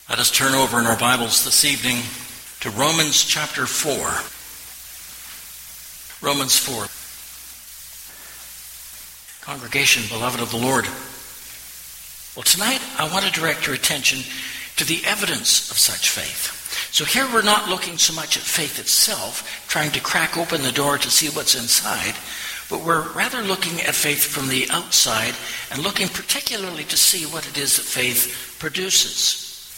Let us turn over in our Bibles this evening to Romans chapter 4. Romans 4. Congregation, beloved of the Lord. Well, tonight I want to direct your attention to the evidence of such faith. So here we're not looking so much at faith itself, trying to crack open the door to see what's inside, but we're rather looking at faith from the outside and looking particularly to see what it is that faith produces.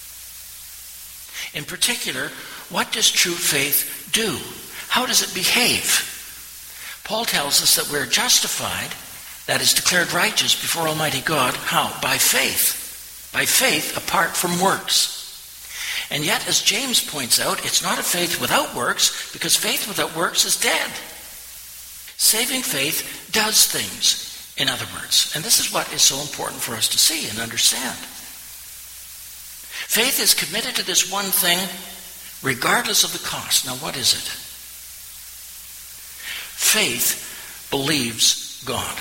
In particular, what does true faith do? How does it behave? Paul tells us that we're justified, that is, declared righteous before Almighty God. How? By faith. By faith apart from works. And yet, as James points out, it's not a faith without works, because faith without works is dead. Saving faith does things, in other words. And this is what is so important for us to see and understand. Faith is committed to this one thing, regardless of the cost. Now, what is it? Faith believes God.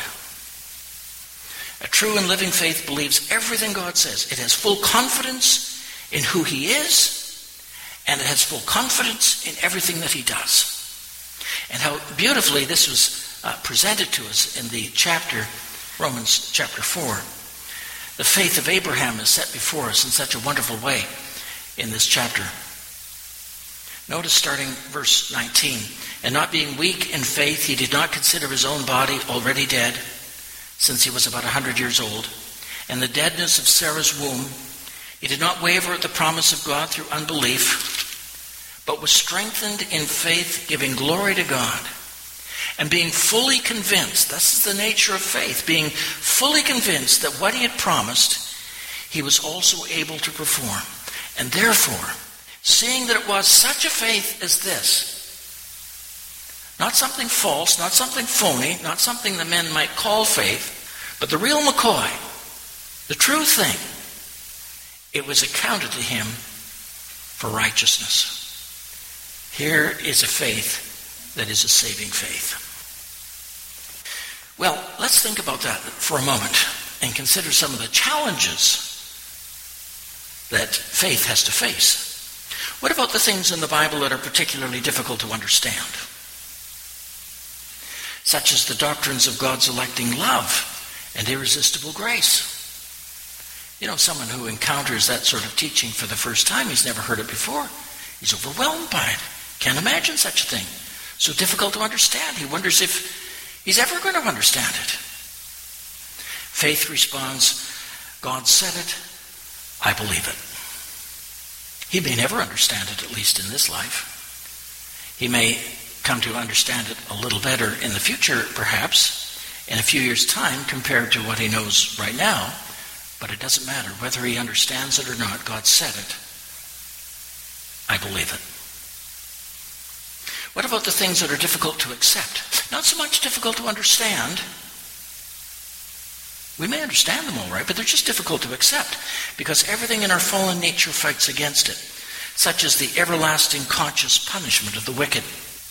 A true and living faith believes everything God says. It has full confidence in who He is, and it has full confidence in everything that He does. And how beautifully this was presented to us in the chapter, Romans chapter 4. The faith of Abraham is set before us in such a wonderful way in this chapter. Notice starting verse 19. And not being weak in faith, he did not consider his own body already dead, since he was about 100 years old, and the deadness of Sarah's womb. He did not waver at the promise of God through unbelief, but was strengthened in faith, giving glory to God. And being fully convinced, this is the nature of faith, being fully convinced that what he had promised, he was also able to perform. And therefore, seeing that it was such a faith as this, not something false, not something phony, not something that men might call faith, but the real McCoy, the true thing, it was accounted to him for righteousness. Here is a faith that is a saving faith. Well, let's think about that for a moment and consider some of the challenges that faith has to face. What about the things in the Bible that are particularly difficult to understand? Such as the doctrines of God's electing love and irresistible grace. You know, someone who encounters that sort of teaching for the first time, he's never heard it before. He's overwhelmed by it. Can't imagine such a thing. So difficult to understand. He wonders if he's ever going to understand it. Faith responds, God said it, I believe it. He may never understand it, at least in this life. He may come to understand it a little better in the future, perhaps, in a few years' time compared to what he knows right now. But it doesn't matter. Whether he understands it or not, God said it. I believe it. What about the things that are difficult to accept? Not so much difficult to understand. We may understand them all right, but they're just difficult to accept because everything in our fallen nature fights against it, such as the everlasting conscious punishment of the wicked.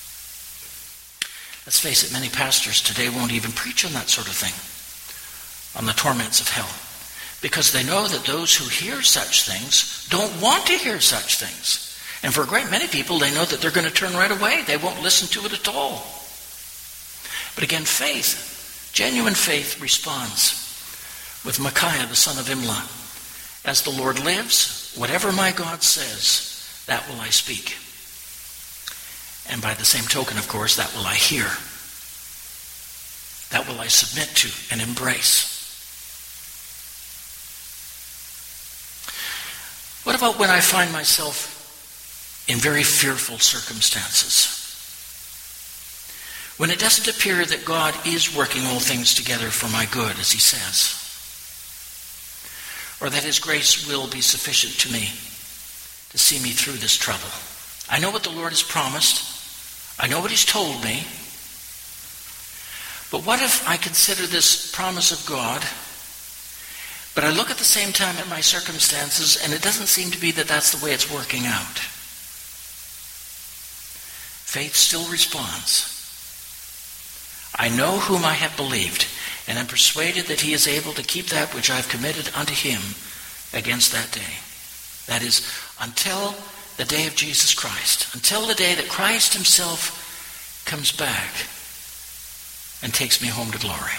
Let's face it, many pastors today won't even preach on that sort of thing, on the torments of hell, because they know that those who hear such things don't want to hear such things. And for a great many people, they know that they're going to turn right away. They won't listen to it at all. But again, faith, genuine faith responds with Micaiah, the son of Imlah. As the Lord lives, whatever my God says, that will I speak. And by the same token, of course, that will I hear. That will I submit to and embrace. What about when I find myself in very fearful circumstances? When it doesn't appear that God is working all things together for my good, as he says, or that his grace will be sufficient to me to see me through this trouble. I know what the Lord has promised. I know what he's told me. But what if I consider this promise of God, but I look at the same time at my circumstances and it doesn't seem to be that that's the way it's working out? Faith still responds. I know whom I have believed, and am persuaded that he is able to keep that which I have committed unto him against that day. That is, until the day of Jesus Christ, until the day that Christ himself comes back and takes me home to glory.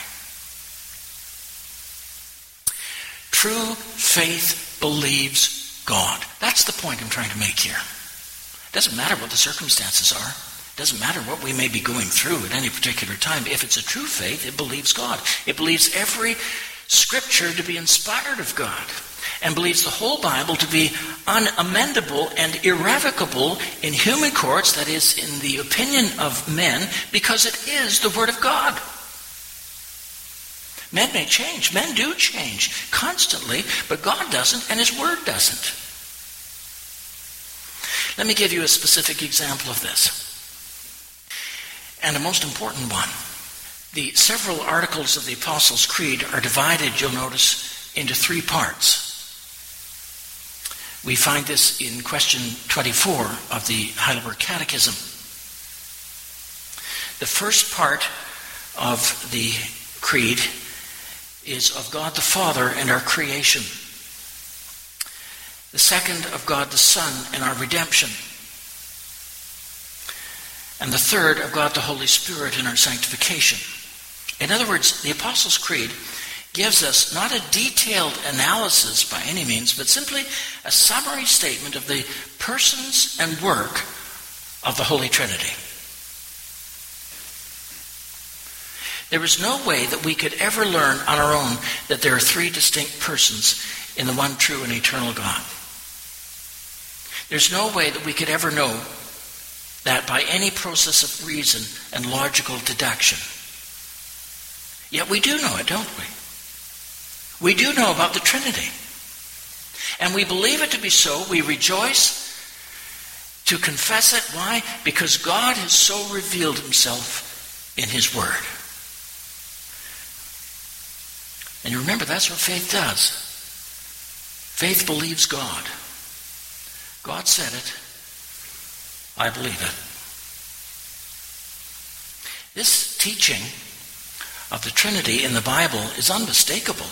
True faith believes God. That's the point I'm trying to make here. It doesn't matter what the circumstances are. It doesn't matter what we may be going through at any particular time. If it's a true faith, it believes God. It believes every scripture to be inspired of God, and believes the whole Bible to be unamendable and irrevocable in human courts, that is, in the opinion of men, because it is the Word of God. Men may change. Men do change constantly, but God doesn't, and His Word doesn't. Let me give you a specific example of this, and a most important one. The several articles of the Apostles' Creed are divided, you'll notice, into 3 parts. We find this in question 24 of the Heidelberg Catechism. The first part of the Creed is of God the Father and our creation. The second of God the Son and our redemption. And the third of God the Holy Spirit and our sanctification. In other words, the Apostles' Creed gives us not a detailed analysis by any means, but simply a summary statement of the persons and work of the Holy Trinity. There is no way that we could ever learn on our own that there are 3 distinct persons in the one true and eternal God. There's no way that we could ever know that by any process of reason and logical deduction. Yet we do know it, don't we? We do know about the Trinity. And we believe it to be so. We rejoice to confess it. Why? Because God has so revealed himself in his Word. And you remember, that's what faith does. Faith believes God. God said it. I believe it. This teaching of the Trinity in the Bible is unmistakable.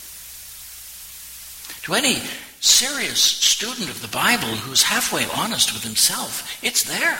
To any serious student of the Bible who's halfway honest with himself, it's there.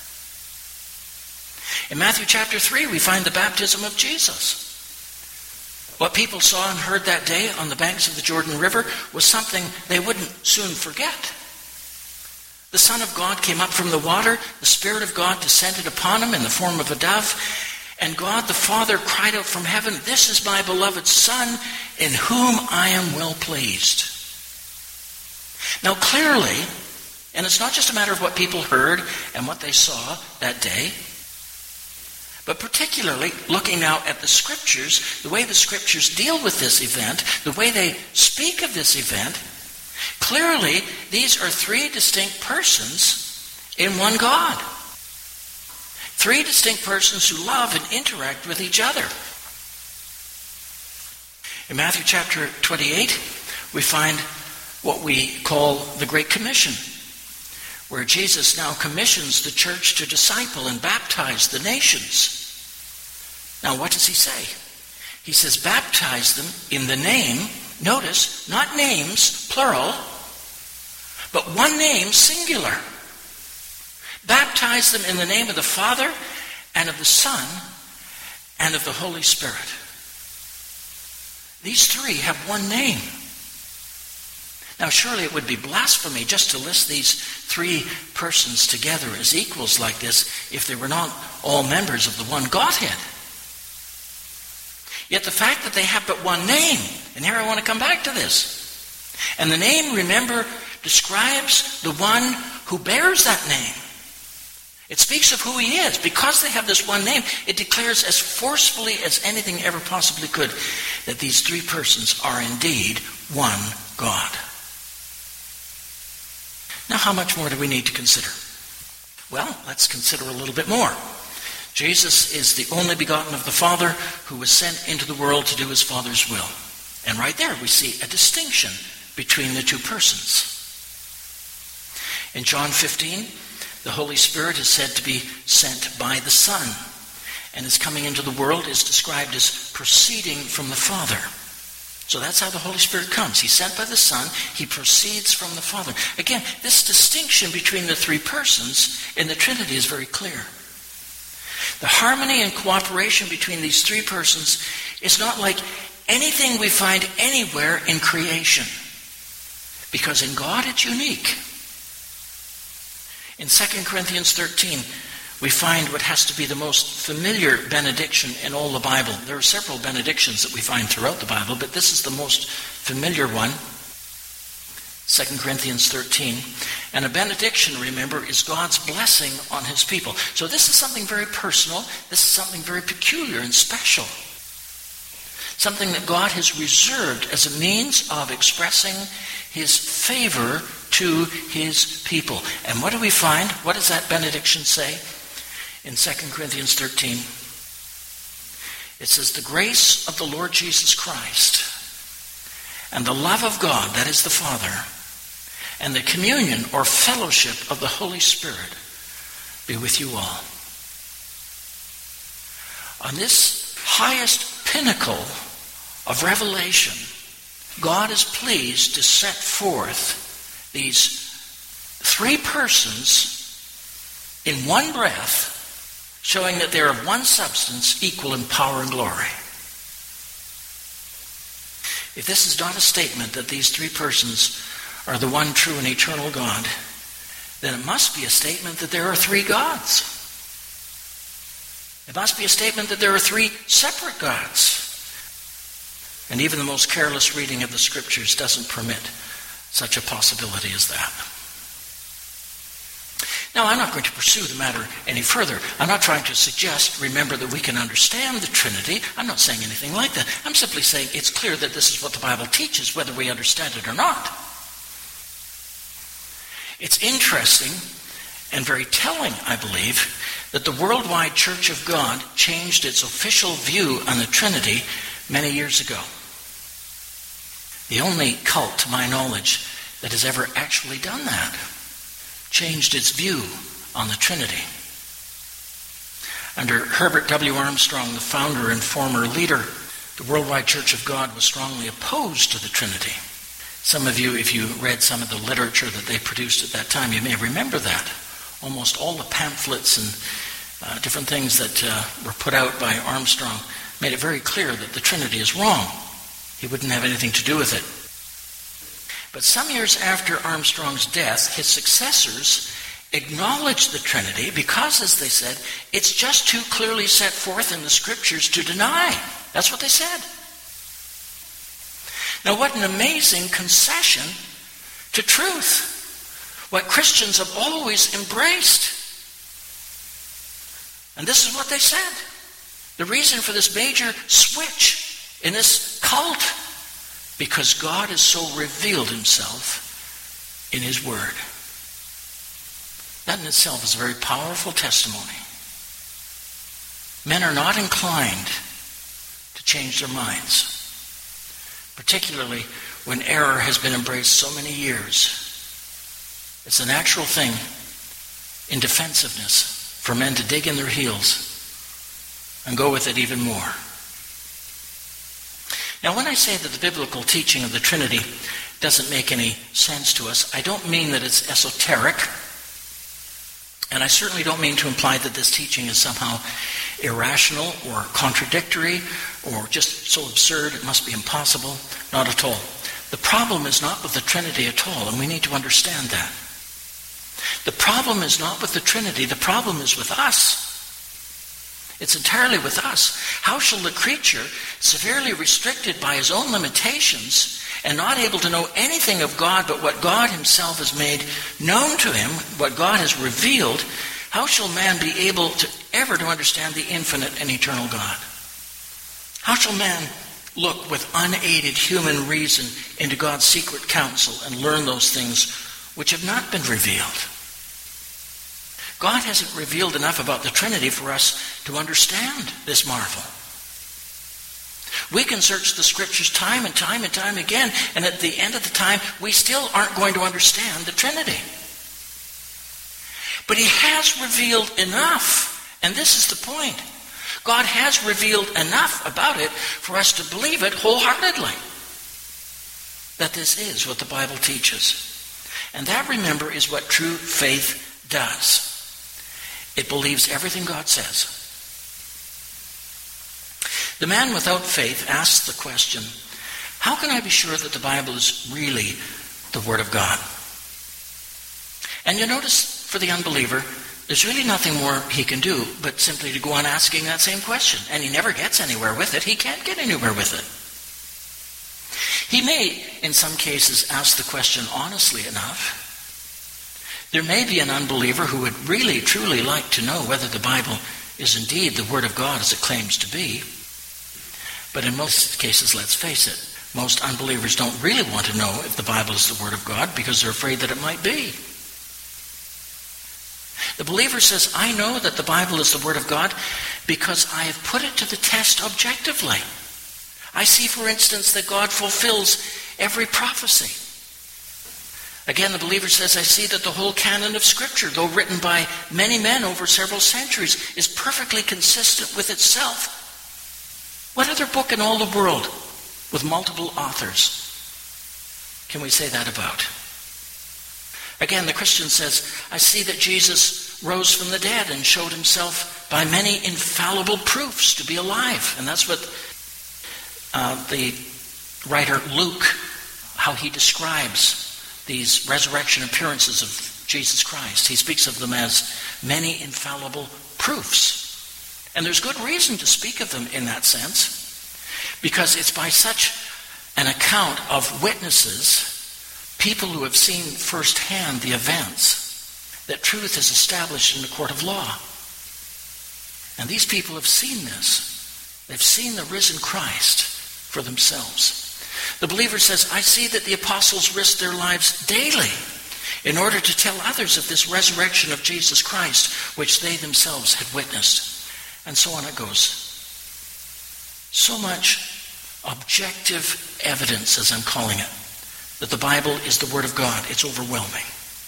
In Matthew chapter 3, we find the baptism of Jesus. What people saw and heard that day on the banks of the Jordan River was something they wouldn't soon forget. The Son of God came up from the water, the Spirit of God descended upon him in the form of a dove, and God the Father cried out from heaven, "This is my beloved Son, in whom I am well pleased." Now clearly, and it's not just a matter of what people heard and what they saw that day, but particularly looking now at the Scriptures, the way the Scriptures deal with this event, the way they speak of this event, clearly these are 3 distinct persons in one God. 3 distinct persons who love and interact with each other. In Matthew chapter 28, we find what we call the Great Commission, where Jesus now commissions the church to disciple and baptize the nations. Now, what does he say? He says, baptize them in the name, notice, not names, plural, but one name, singular. Baptize them in the name of the Father and of the Son and of the Holy Spirit. These 3 have one name. Now, surely it would be blasphemy just to list these 3 persons together as equals like this if they were not all members of the one Godhead. Yet the fact that they have but one name, and here I want to come back to this, and the name, remember, describes the one who bears that name. It speaks of who he is. Because they have this one name, it declares as forcefully as anything ever possibly could that these 3 persons are indeed one God. Now, how much more do we need to consider? Well, let's consider a little bit more. Jesus is the only begotten of the Father who was sent into the world to do his Father's will. And right there we see a distinction between the 2 persons. In John 15, the Holy Spirit is said to be sent by the Son, and his coming into the world is described as proceeding from the Father. So that's how the Holy Spirit comes. He's sent by the Son. He proceeds from the Father. Again, this distinction between the three persons in the Trinity is very clear. The harmony and cooperation between these three persons is not like anything we find anywhere in creation. Because in God it's unique. In 2 Corinthians 13, we find what has to be the most familiar benediction in all the Bible. There are several benedictions that we find throughout the Bible, but this is the most familiar one. 2 Corinthians 13. And a benediction, remember, is God's blessing on his people. So this is something very personal. This is something very peculiar and special. Something that God has reserved as a means of expressing his favor to his people. And what do we find? What does that benediction say? In 2 Corinthians 13, it says, "The grace of the Lord Jesus Christ and the love of God, that is the Father, and the communion or fellowship of the Holy Spirit be with you all." On this highest pinnacle of revelation, God is pleased to set forth these three persons in one breath, showing that they are of one substance, equal in power and glory. If this is not a statement that these three persons are the one true and eternal God, then it must be a statement that there are three gods. It must be a statement that there are three separate gods. And even the most careless reading of the Scriptures doesn't permit such a possibility as that. Now, I'm not going to pursue the matter any further. I'm not trying to suggest, remember, that we can understand the Trinity. I'm not saying anything like that. I'm simply saying it's clear that this is what the Bible teaches, whether we understand it or not. It's interesting and very telling, I believe, that the worldwide Church of God changed its official view on the Trinity many years ago. The only cult, to my knowledge, that has ever actually done that. Changed its view on the Trinity. Under Herbert W. Armstrong, the founder and former leader, the Worldwide Church of God was strongly opposed to the Trinity. Some of you, if you read some of the literature that they produced at that time, you may remember that. Almost all the pamphlets and different things that were put out by Armstrong made it very clear that the Trinity is wrong. He wouldn't have anything to do with it. But some years after Armstrong's death, his successors acknowledged the Trinity because, as they said, it's just too clearly set forth in the Scriptures to deny. That's what they said. Now, what an amazing concession to truth. What Christians have always embraced. And this is what they said. The reason for this major switch in this cult, because God has so revealed himself in his word. That in itself is a very powerful testimony. Men are not inclined to change their minds, particularly when error has been embraced so many years. It's a natural thing in defensiveness for men to dig in their heels and go with it even more. Now, when I say that the biblical teaching of the Trinity doesn't make any sense to us, I don't mean that it's esoteric, and I certainly don't mean to imply that this teaching is somehow irrational or contradictory or just so absurd it must be impossible. Not at all. The problem is not with the Trinity at all, and we need to understand that. The problem is not with the Trinity. The problem is with us. It's entirely with us. How shall the creature, severely restricted by his own limitations and not able to know anything of God but what God himself has made known to him, what God has revealed, how shall man be able to ever to understand the infinite and eternal God? How shall man look with unaided human reason into God's secret counsel and learn those things which have not been revealed? God hasn't revealed enough about the Trinity for us to understand this marvel. We can search the Scriptures time and time and time again, and at the end of the time, we still aren't going to understand the Trinity. But he has revealed enough, and this is the point. God has revealed enough about it for us to believe it wholeheartedly. that this is what the Bible teaches. And that, remember, is what true faith does. It believes everything God says. The man without faith asks the question, how can I be sure that the Bible is really the Word of God? And you notice, for the unbeliever, there's really nothing more he can do but simply to go on asking that same question. And he never gets anywhere with it. He can't get anywhere with it. He may, in some cases, ask the question honestly enough. There may be an unbeliever who would really, truly like to know whether the Bible is indeed the Word of God as it claims to be. But in most cases, let's face it, most unbelievers don't really want to know if the Bible is the Word of God because they're afraid that it might be. The believer says, I know that the Bible is the Word of God because I have put it to the test objectively. I see, for instance, that God fulfills every prophecy. Again, the believer says, I see that the whole canon of Scripture, though written by many men over several centuries, is perfectly consistent with itself. What other book in all the world with multiple authors can we say that about? Again, the Christian says, I see that Jesus rose from the dead and showed himself by many infallible proofs to be alive. And that's what the writer Luke, how he describes these resurrection appearances of Jesus Christ. He speaks of them as many infallible proofs. And there's good reason to speak of them in that sense, because it's by such an account of witnesses, people who have seen firsthand the events, that truth is established in the court of law. And these people have seen this. They've seen the risen Christ for themselves. The believer says, I see that the apostles risked their lives daily in order to tell others of this resurrection of Jesus Christ, which they themselves had witnessed. And so on it goes. So much objective evidence, as I'm calling it, that the Bible is the Word of God. It's overwhelming.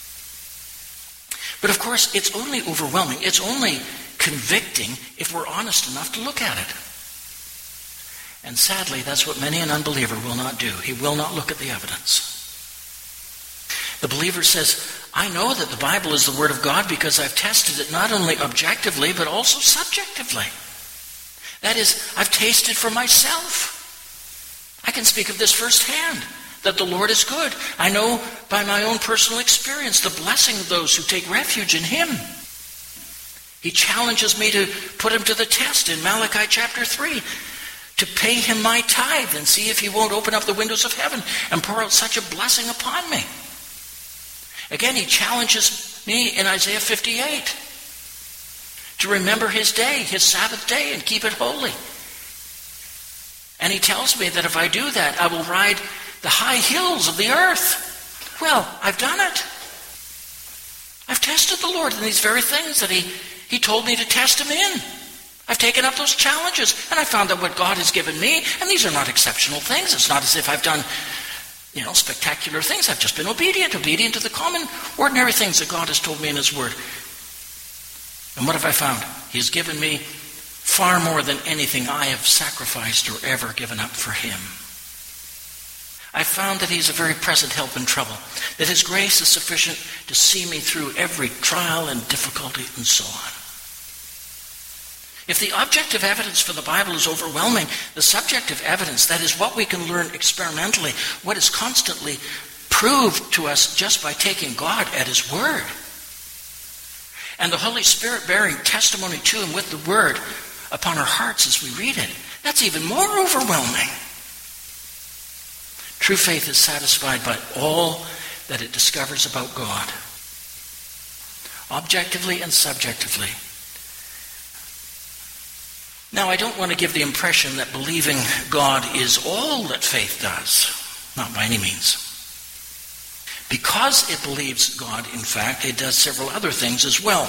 But of course, it's only overwhelming. It's only convicting if we're honest enough to look at it. And sadly, that's what many an unbeliever will not do. He will not look at the evidence. The believer says, I know that the Bible is the Word of God because I've tested it not only objectively, but also subjectively. That is, I've tasted for myself. I can speak of this firsthand, that the Lord is good. I know by my own personal experience the blessing of those who take refuge in Him. He challenges me to put Him to the test in Malachi chapter 3, to pay Him my tithe and see if He won't open up the windows of heaven and pour out such a blessing upon me. Again, He challenges me in Isaiah 58 to remember His day, His Sabbath day, and keep it holy. And He tells me that if I do that, I will ride the high hills of the earth. Well, I've done it. I've tested the Lord in these very things that He told me to test Him in. I've taken up those challenges, and I found that what God has given me, and these are not exceptional things. It's not as if I've done, spectacular things. I've just been obedient to the common, ordinary things that God has told me in His Word. And what have I found? He has given me far more than anything I have sacrificed or ever given up for Him. I found that He's a very present help in trouble, that His grace is sufficient to see me through every trial and difficulty and so on. If the objective evidence for the Bible is overwhelming, the subjective evidence, that is what we can learn experimentally, what is constantly proved to us just by taking God at His word, and the Holy Spirit bearing testimony to Him with the word upon our hearts as we read it, that's even more overwhelming. True faith is satisfied by all that it discovers about God, objectively and subjectively. Now, I don't want to give the impression that believing God is all that faith does. Not by any means. Because it believes God, in fact, it does several other things as well.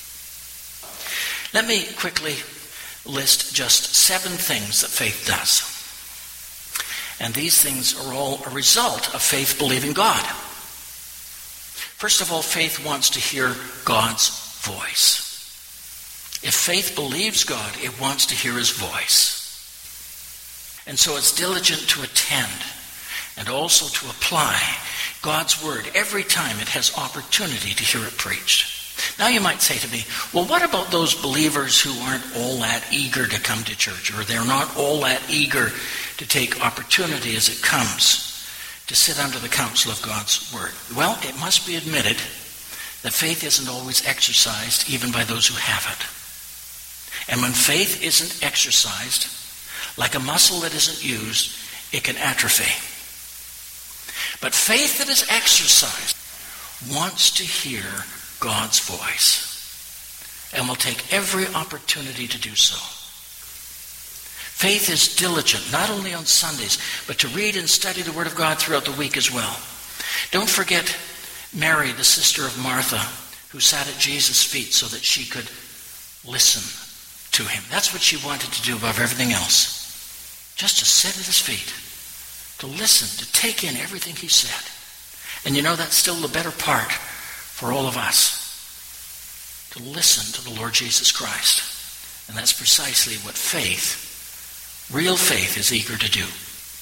Let me quickly list just 7 things that faith does. And these things are all a result of faith believing God. First of all, faith wants to hear God's voice. If faith believes God, it wants to hear His voice. And so it's diligent to attend and also to apply God's word every time it has opportunity to hear it preached. Now you might say to me, well, what about those believers who aren't all that eager to come to church, or they're not all that eager to take opportunity as it comes to sit under the counsel of God's word? Well, it must be admitted that faith isn't always exercised even by those who have it. And when faith isn't exercised, like a muscle that isn't used, it can atrophy. But faith that is exercised wants to hear God's voice and will take every opportunity to do so. Faith is diligent, not only on Sundays, but to read and study the Word of God throughout the week as well. Don't forget Mary, the sister of Martha, who sat at Jesus' feet so that she could listen to him. That's what she wanted to do above everything else. Just to sit at his feet, to listen, to take in everything he said. And you know, that's still the better part for all of us, to listen to the Lord Jesus Christ. And that's precisely what faith, real faith, is eager to do.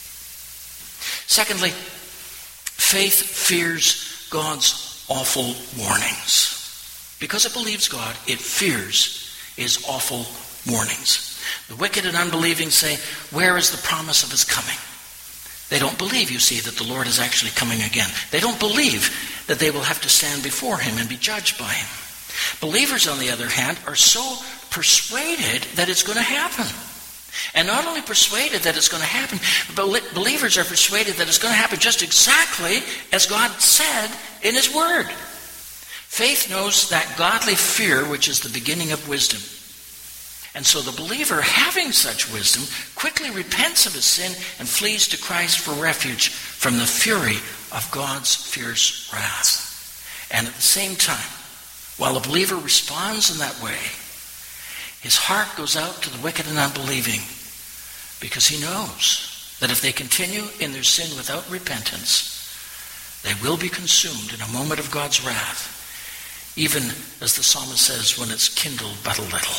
Secondly, faith fears God's awful warnings. Because it believes God, it fears his awful warnings. The wicked and unbelieving say, where is the promise of his coming? They don't believe, you see, that the Lord is actually coming again. They don't believe that they will have to stand before him and be judged by him. Believers, on the other hand, are so persuaded that it's going to happen. And not only persuaded that it's going to happen, but believers are persuaded that it's going to happen just exactly as God said in his word. Faith knows that godly fear which is the beginning of wisdom. And so the believer, having such wisdom, quickly repents of his sin and flees to Christ for refuge from the fury of God's fierce wrath. And at the same time, while the believer responds in that way, his heart goes out to the wicked and unbelieving, because he knows that if they continue in their sin without repentance, they will be consumed in a moment of God's wrath, even as the psalmist says, when it's kindled but a little.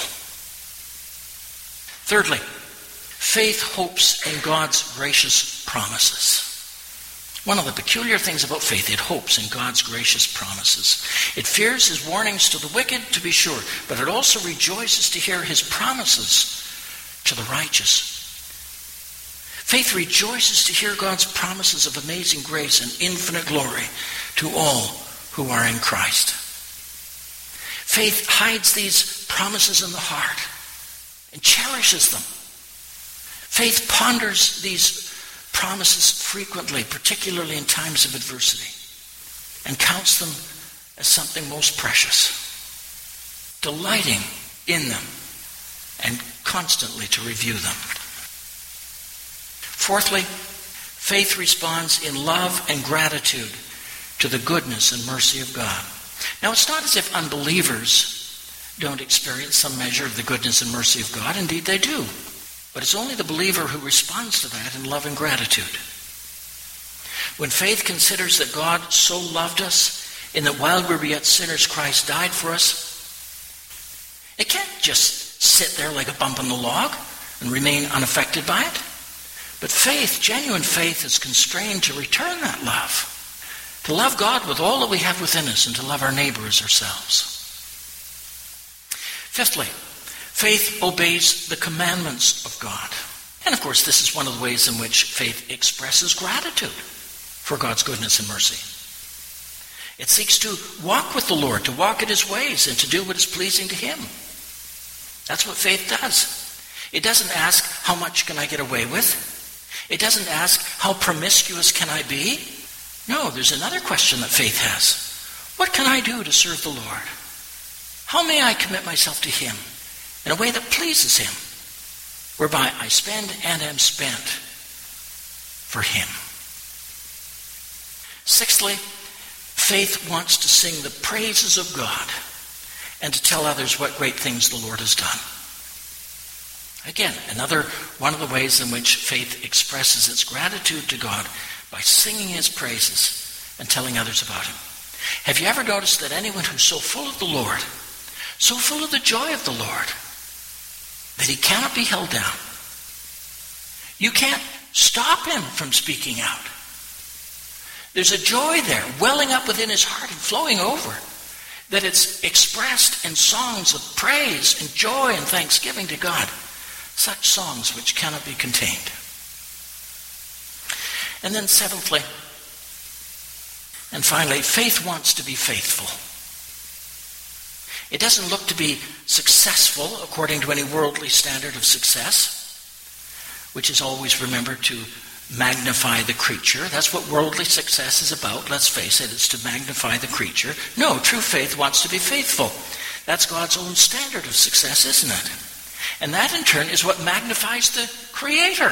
Thirdly, faith hopes in God's gracious promises. One of the peculiar things about faith, it hopes in God's gracious promises. It fears his warnings to the wicked, to be sure, but it also rejoices to hear his promises to the righteous. Faith rejoices to hear God's promises of amazing grace and infinite glory to all who are in Christ. Faith hides these promises in the heart and cherishes them. Faith ponders these promises frequently, particularly in times of adversity, and counts them as something most precious, delighting in them and constantly to review them. Fourthly, faith responds in love and gratitude to the goodness and mercy of God. Now, it's not as if unbelievers don't experience some measure of the goodness and mercy of God. Indeed, they do. But it's only the believer who responds to that in love and gratitude. When faith considers that God so loved us, in that while we were yet sinners, Christ died for us, it can't just sit there like a bump in the log and remain unaffected by it. But faith, genuine faith, is constrained to return that love, to love God with all that we have within us and to love our neighbor as ourselves. Fifthly, faith obeys the commandments of God. And of course, this is one of the ways in which faith expresses gratitude for God's goodness and mercy. It seeks to walk with the Lord, to walk in his ways, and to do what is pleasing to him. That's what faith does. It doesn't ask, how much can I get away with? It doesn't ask, how promiscuous can I be? No, there's another question that faith has. What can I do to serve the Lord? How may I commit myself to him in a way that pleases him, whereby I spend and am spent for him? Sixthly, faith wants to sing the praises of God and to tell others what great things the Lord has done. Again, another one of the ways in which faith expresses its gratitude to God, by singing his praises and telling others about him. Have you ever noticed that anyone who's so full of the Lord, so full of the joy of the Lord, that he cannot be held down? You can't stop him from speaking out. There's a joy there welling up within his heart and flowing over, that it's expressed in songs of praise and joy and thanksgiving to God. Such songs which cannot be contained. And then seventhly, and finally, faith wants to be faithful. It doesn't look to be successful according to any worldly standard of success, which is always, remember, to magnify the creature. That's what worldly success is about. Let's face it, it's to magnify the creature. No, true faith wants to be faithful. That's God's own standard of success, isn't it? And that in turn is what magnifies the Creator.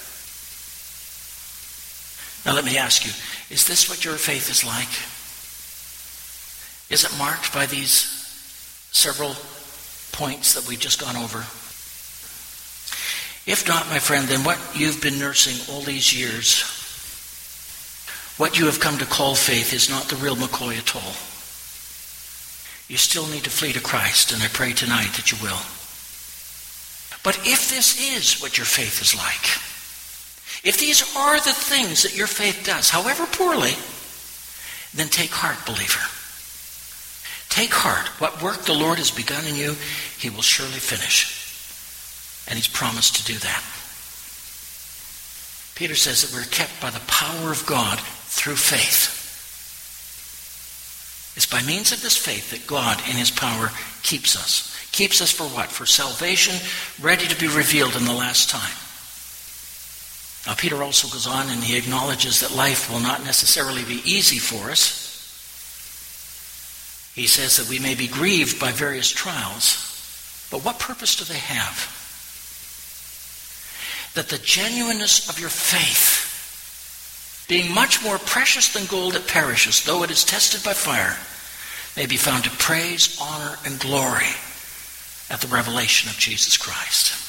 Now let me ask you, is this what your faith is like? Is it marked by these several points that we've just gone over? If not, my friend, then what you've been nursing all these years, what you have come to call faith, is not the real McCoy at all. You still need to flee to Christ, and I pray tonight that you will. But if this is what your faith is like, if these are the things that your faith does, however poorly, then take heart, believer. Take heart. What work the Lord has begun in you, he will surely finish. And he's promised to do that. Peter says that we're kept by the power of God through faith. It's by means of this faith that God in his power keeps us. Keeps us for what? For salvation, ready to be revealed in the last time. Now Peter also goes on and he acknowledges that life will not necessarily be easy for us. He says that we may be grieved by various trials, but what purpose do they have? That the genuineness of your faith, being much more precious than gold that perishes, though it is tested by fire, may be found to praise, honor, and glory at the revelation of Jesus Christ.